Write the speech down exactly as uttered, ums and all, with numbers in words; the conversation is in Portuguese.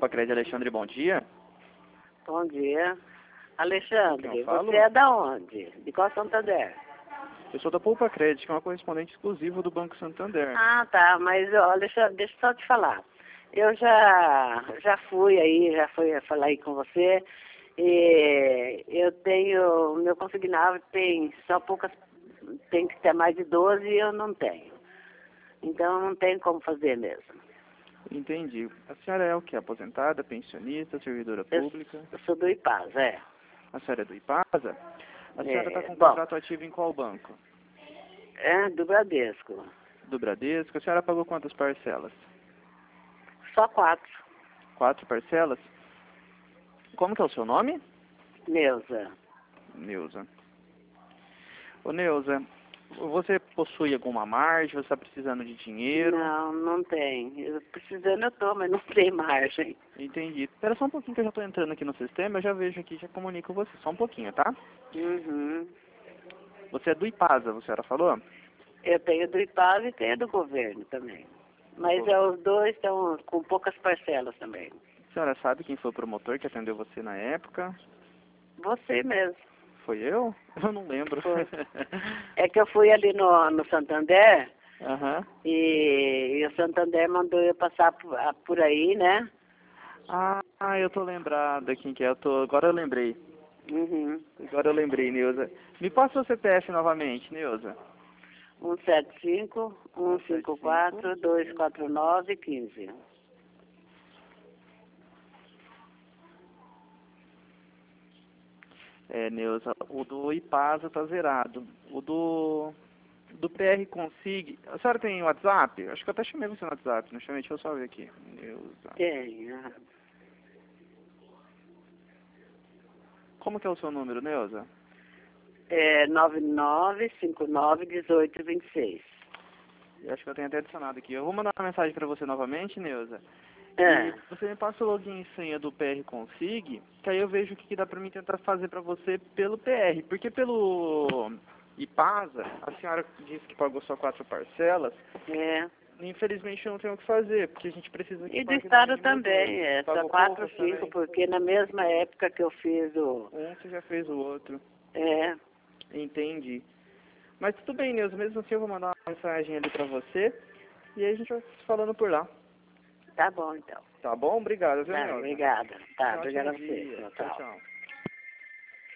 Poupa-Cred, Alexandre, bom dia. Bom dia. Alexandre, Quem eu falo? você é da onde? De qual Santander? Eu sou da Poupa-Cred, que é uma correspondente exclusiva do Banco Santander. Ah, tá. Mas, ó, Alexandre, deixa eu só te falar. Eu já, já fui aí, já fui falar aí com você. E eu tenho, meu consignado tem só poucas, tem que ter mais de doze e eu não tenho. Então não tem como fazer mesmo. Entendi. A senhora é o quê? Aposentada, pensionista, servidora Eu, pública? eu sou do IPAS, é. A senhora é do IPASA? A senhora está É, com bom, contrato ativo em qual banco? é do Bradesco. Do Bradesco. A senhora pagou quantas parcelas? Só quatro. Quatro parcelas? Como que é o seu nome? Neuza. Neuza. Ô Neuza, você possui alguma margem? Você está precisando de dinheiro? Não, não tem. Eu precisando eu tô, mas não tem margem. Entendi. Espera só um pouquinho que eu já estou entrando aqui no sistema, eu já vejo aqui, já comunico com você. Só um pouquinho, tá? Uhum. Você é do IPASA, a senhora falou? Eu tenho do IPAS e tenho do governo também. Mas é, os dois estão com poucas parcelas também. A senhora sabe quem foi o promotor que atendeu você na época? Você mesmo. Foi eu? Eu não lembro. Foi. É que eu fui ali no, no Santander Aham. e, e o Santander mandou eu passar por, a- por aí, né? Ah, eu tô lembrada quem que é. Eu tô... Agora eu lembrei. Uhum. Agora eu lembrei, Neuza. Me passa o C P F novamente, Neuza. um sete cinco, um cinco quatro, dois quatro nove, quinze. É, Neuza, o do IPASA tá zerado. O do... Do P R Consig... A senhora tem WhatsApp? Acho que eu até chamei você no WhatsApp, não chamei, deixa eu só ver aqui. Neuza. Tem. aham. Como que é o seu número, Neuza? É nove nove cinco nove um oito dois seis. Eu acho que eu tenho até adicionado aqui. Eu vou mandar uma mensagem para você novamente, Neuza. É. E você me passa o login e senha do P R Consig, que aí eu vejo o que, que dá para mim tentar fazer para você pelo P R. Porque pelo IPASA, a senhora disse que pagou só quatro parcelas. É. Infelizmente eu não tenho o que fazer, porque a gente precisa que E do pague no Estado mínimo também, dois. é só Pagou quatro ou poucas cinco, também? porque na mesma época que eu fiz o... Um você já fez o outro. É, Entendi. Mas tudo bem, Neuza, mesmo assim eu vou mandar uma mensagem ali pra você e aí a gente vai se falando por lá. tá bom então. Tá bom? Obrigado, viu, Tá, Neuza? obrigada. Tá, Um obrigada a ótimo você. dia. Tchau, Tchau. tchau.